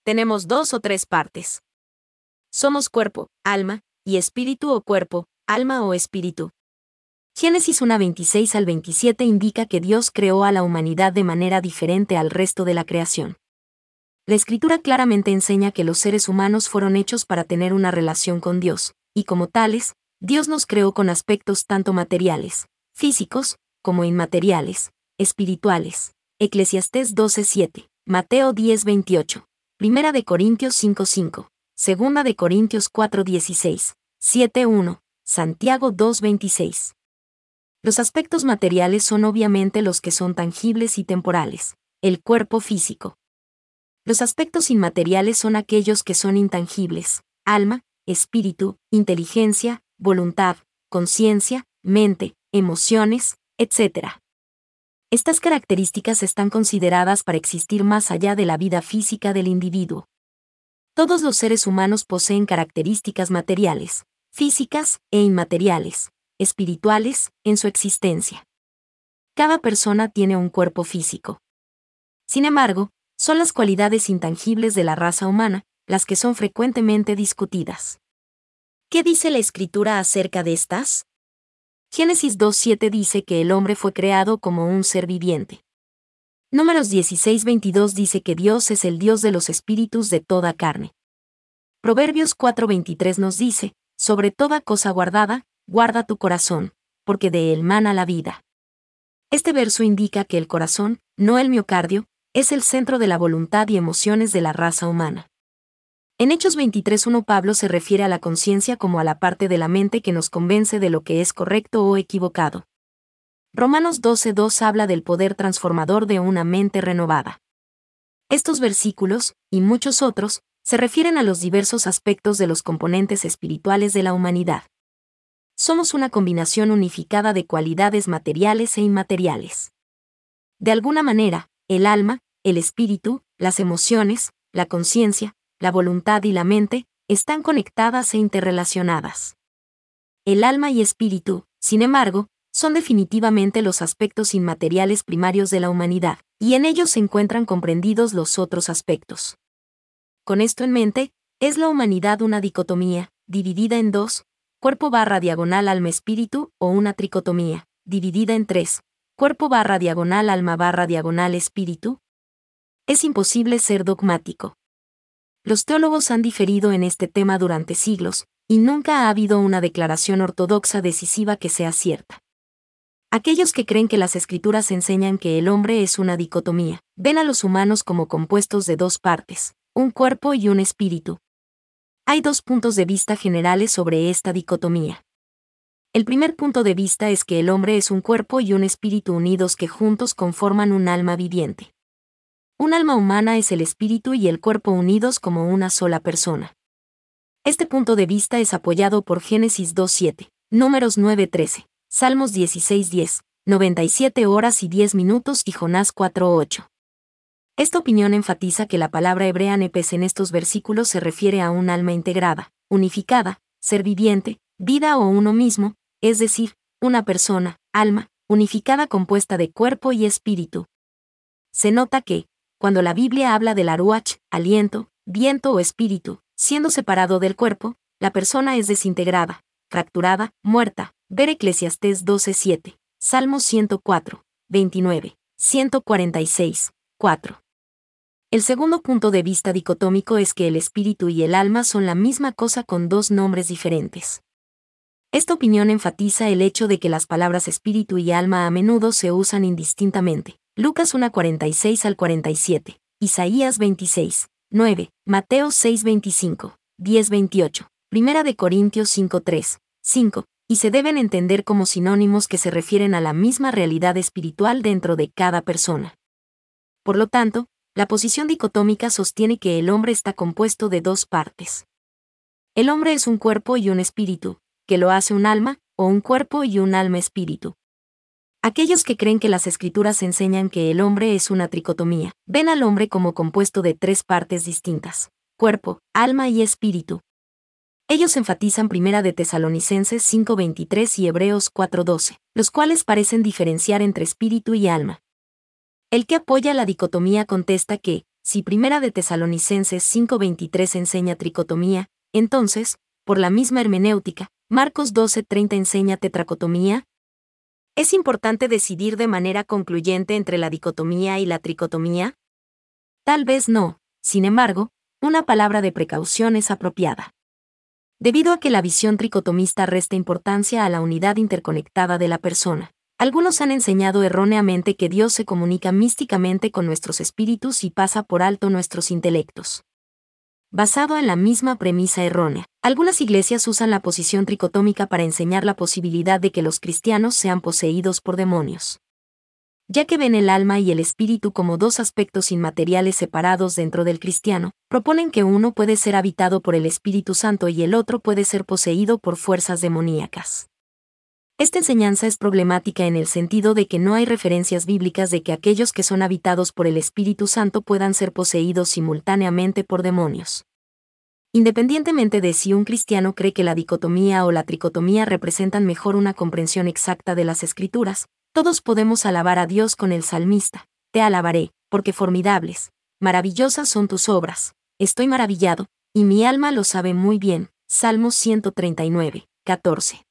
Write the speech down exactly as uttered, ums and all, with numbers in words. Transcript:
tenemos dos o tres partes. Somos cuerpo, alma, y espíritu o cuerpo, alma o espíritu. Génesis uno veintiséis al veintisiete indica que Dios creó a la humanidad de manera diferente al resto de la creación. La Escritura claramente enseña que los seres humanos fueron hechos para tener una relación con Dios, y como tales, Dios nos creó con aspectos tanto materiales, físicos, como inmateriales, espirituales. Eclesiastés doce siete, Mateo diez veintiocho, Primera de Corintios cinco cinco, Segunda de Corintios cuatro dieciséis, siete uno, Santiago dos veintiséis. Los aspectos materiales son obviamente los que son tangibles y temporales, el cuerpo físico. Los aspectos inmateriales son aquellos que son intangibles, alma, espíritu, inteligencia, voluntad, conciencia, mente, emociones, etcétera. Estas características están consideradas para existir más allá de la vida física del individuo. Todos los seres humanos poseen características materiales, físicas e inmateriales, espirituales, en su existencia. Cada persona tiene un cuerpo físico. Sin embargo, son las cualidades intangibles de la raza humana las que son frecuentemente discutidas. ¿Qué dice la Escritura acerca de estas? Génesis dos siete dice que el hombre fue creado como un ser viviente. Números dieciséis veintidós dice que Dios es el Dios de los espíritus de toda carne. Proverbios cuatro veintitrés nos dice, sobre toda cosa guardada, guarda tu corazón, porque de él mana la vida. Este verso indica que el corazón, no el miocardio, es el centro de la voluntad y emociones de la raza humana. En Hechos veintitrés uno Pablo se refiere a la conciencia como a la parte de la mente que nos convence de lo que es correcto o equivocado. Romanos doce dos habla del poder transformador de una mente renovada. Estos versículos, y muchos otros, se refieren a los diversos aspectos de los componentes espirituales de la humanidad. Somos una combinación unificada de cualidades materiales e inmateriales. De alguna manera, el alma, el espíritu, las emociones, la conciencia, la voluntad y la mente, están conectadas e interrelacionadas. El alma y espíritu, sin embargo, son definitivamente los aspectos inmateriales primarios de la humanidad, y en ellos se encuentran comprendidos los otros aspectos. Con esto en mente, es la humanidad una dicotomía, dividida en dos, cuerpo barra diagonal alma-espíritu, o una tricotomía, dividida en tres, cuerpo barra diagonal alma barra diagonal espíritu. Es imposible ser dogmático. Los teólogos han diferido en este tema durante siglos, y nunca ha habido una declaración ortodoxa decisiva que sea cierta. Aquellos que creen que las Escrituras enseñan que el hombre es una dicotomía, ven a los humanos como compuestos de dos partes, un cuerpo y un espíritu. Hay dos puntos de vista generales sobre esta dicotomía. El primer punto de vista es que el hombre es un cuerpo y un espíritu unidos que juntos conforman un alma viviente. Un alma humana es el espíritu y el cuerpo unidos como una sola persona. Este punto de vista es apoyado por Génesis dos siete, Números nueve trece, Salmos dieciséis diez, noventa y siete horas y diez minutos y Jonás cuatro ocho. Esta opinión enfatiza que la palabra hebrea nepes en estos versículos se refiere a un alma integrada, unificada, ser viviente, vida o uno mismo, es decir, una persona, alma, unificada compuesta de cuerpo y espíritu. Se nota que, cuando la Biblia habla del aruach, aliento, viento o espíritu, siendo separado del cuerpo, la persona es desintegrada, fracturada, muerta. Ver Eclesiastés doce siete, Salmos ciento cuatro, veintinueve, ciento cuarenta y seis, cuatro. El segundo punto de vista dicotómico es que el espíritu y el alma son la misma cosa con dos nombres diferentes. Esta opinión enfatiza el hecho de que las palabras espíritu y alma a menudo se usan indistintamente. Lucas uno cuarenta y seis al cuarenta y siete, Isaías veintiséis, nueve, Mateo seis veinticinco, diez veintiocho, Primera de Corintios cinco tres, cinco, y se deben entender como sinónimos que se refieren a la misma realidad espiritual dentro de cada persona. Por lo tanto, la posición dicotómica sostiene que el hombre está compuesto de dos partes. El hombre es un cuerpo y un espíritu, que lo hace un alma, o un cuerpo y un alma-espíritu. Aquellos que creen que las Escrituras enseñan que el hombre es una tricotomía, ven al hombre como compuesto de tres partes distintas: cuerpo, alma y espíritu. Ellos enfatizan Primera de Tesalonicenses cinco veintitrés y Hebreos cuatro doce, los cuales parecen diferenciar entre espíritu y alma. El que apoya la dicotomía contesta que, Si Primera de Tesalonicenses cinco veintitrés enseña tricotomía, entonces, por la misma hermenéutica, Marcos doce treinta enseña tetracotomía. ¿Es importante decidir de manera concluyente entre la dicotomía y la tricotomía? Tal vez no, sin embargo, una palabra de precaución es apropiada. Debido a que la visión tricotomista resta importancia a la unidad interconectada de la persona, algunos han enseñado erróneamente que Dios se comunica místicamente con nuestros espíritus y pasa por alto nuestros intelectos. Basado en la misma premisa errónea, algunas iglesias usan la posición tricotómica para enseñar la posibilidad de que los cristianos sean poseídos por demonios. Ya que ven el alma y el espíritu como dos aspectos inmateriales separados dentro del cristiano, proponen que uno puede ser habitado por el Espíritu Santo y el otro puede ser poseído por fuerzas demoníacas. Esta enseñanza es problemática en el sentido de que no hay referencias bíblicas de que aquellos que son habitados por el Espíritu Santo puedan ser poseídos simultáneamente por demonios. Independientemente de si un cristiano cree que la dicotomía o la tricotomía representan mejor una comprensión exacta de las Escrituras, todos podemos alabar a Dios con el salmista: te alabaré, porque formidables, maravillosas son tus obras, estoy maravillado, y mi alma lo sabe muy bien. Salmos ciento treinta y nueve, catorce.